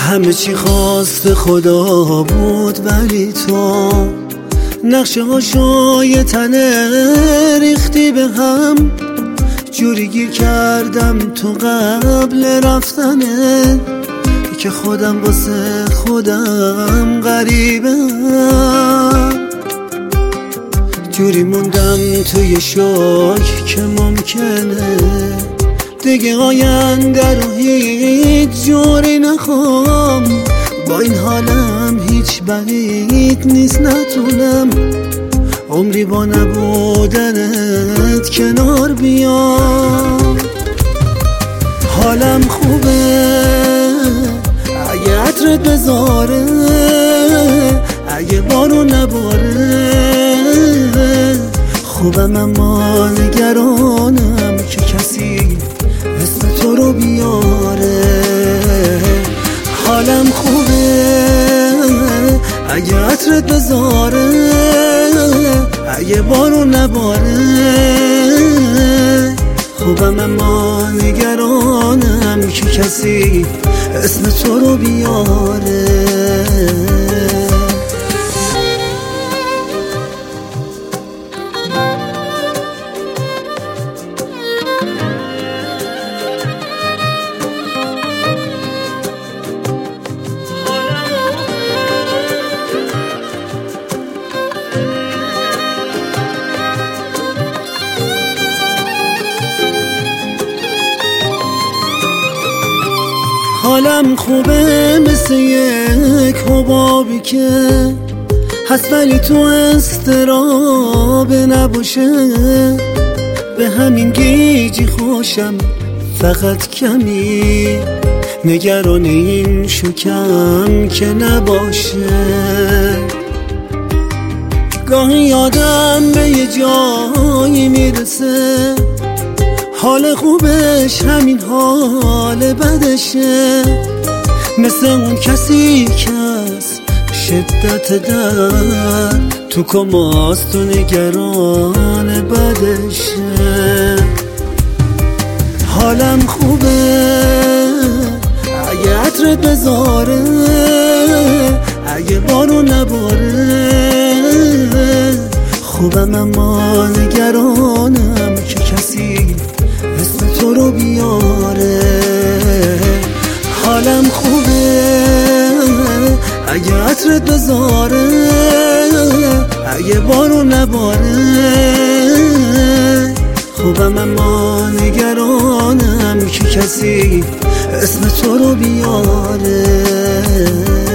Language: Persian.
همه چی خواست خدا بود ولی تو نقشه هاشای تنه ریختی به هم. جوری گیر کردم تو قبل رفتنه که خودم واسه خودم غریبم. جوری موندم توی شوک که ممکنه دیگه آینده رو هیچ جوری نخوام. با این حالم هیچ بعید نیست نتونم عمری با نبودنت کنار بیام. حالم خوبه اگه عطرت بذاره، اگه بارون نباره. خوبم اما نگرانم که کسی اسم تو رو بیاره. حالم خوبه اگه عطرت بذاره، اگه بارون نباره. خوبم اما نگرانم که کسی اسم تو رو بیاره. حالم خوبه مثل یک حبابی که هست ولی تو اضطراب نباشه. به همین گیجی خوشم فقط کمی نگران این شکم که نباشه. گاهی یادم به یه جایی میرسه حال خوبش همین حال بدشه. مثل اون کسی که از شدت درد تو کماست و نگران بدشه. حالم خوبه اگه عطرت بذاره، اگه بارون نباره. خوبم اما نگرانم که کسی اسم تو رو بیاره. حالم خوبه اگه عطرت بذاره، اگه بارون نباره. خوبم اما نگرانم که کسی اسم تو رو بیاره.